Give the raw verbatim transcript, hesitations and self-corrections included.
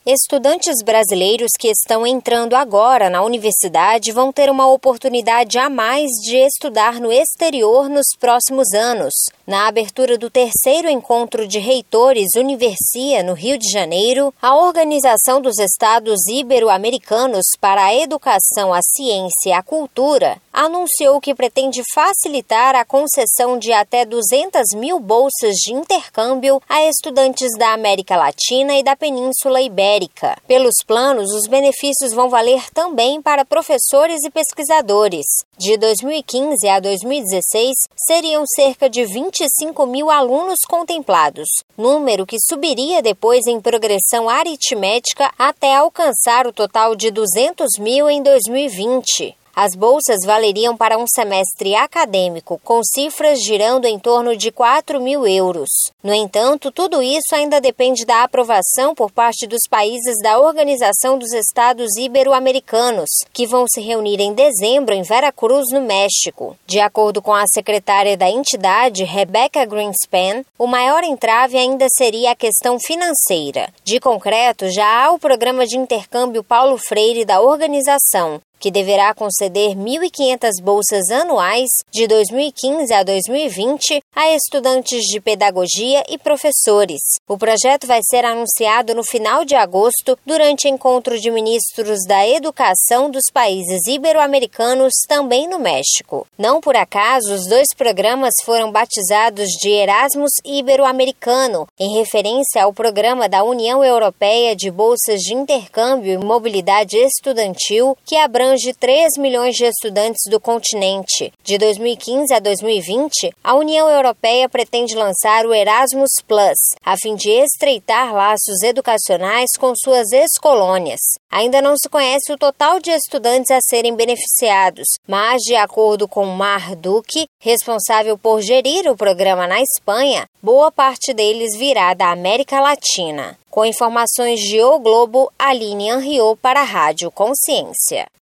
Estudantes brasileiros que estão entrando agora na universidade vão ter uma oportunidade a mais de estudar no exterior nos próximos anos. Na abertura do terceiro encontro de reitores Universia, no Rio de Janeiro, a Organização dos Estados Ibero-Americanos para a Educação, a Ciência e a Cultura anunciou que pretende facilitar a concessão de até duzentas mil bolsas de intercâmbio a estudantes da América Latina e da Península Ibérica. Pelos planos, os benefícios vão valer também para professores e pesquisadores. De dois mil e quinze a dois mil e dezesseis, seriam cerca de vinte e cinco mil alunos contemplados, número que subiria depois em progressão aritmética até alcançar o total de duzentos mil em dois mil e vinte. As bolsas valeriam para um semestre acadêmico, com cifras girando em torno de quatro mil euros. No entanto, tudo isso ainda depende da aprovação por parte dos países da Organização dos Estados Ibero-Americanos, que vão se reunir em dezembro em Veracruz, no México. De acordo com a secretária da entidade, Rebecca Greenspan, o maior entrave ainda seria a questão financeira. De concreto, já há o programa de intercâmbio Paulo Freire da organização, que deverá conceder mil e quinhentas bolsas anuais de dois mil e quinze a dois mil e vinte a estudantes de pedagogia e professores. O projeto vai ser anunciado no final de agosto, durante encontro de ministros da educação dos países ibero-americanos, também no México. Não por acaso, os dois programas foram batizados de Erasmus Ibero-Americano, em referência ao programa da União Europeia de Bolsas de Intercâmbio e Mobilidade Estudantil, que abrange de três milhões de estudantes do continente. De dois mil e quinze a dois mil e vinte, a União Europeia pretende lançar o Erasmus Plus, a fim de estreitar laços educacionais com suas ex-colônias. Ainda não se conhece o total de estudantes a serem beneficiados, mas, de acordo com Mar Duque, responsável por gerir o programa na Espanha, boa parte deles virá da América Latina. Com informações de O Globo, Aline Henriot para a Rádio Consciência.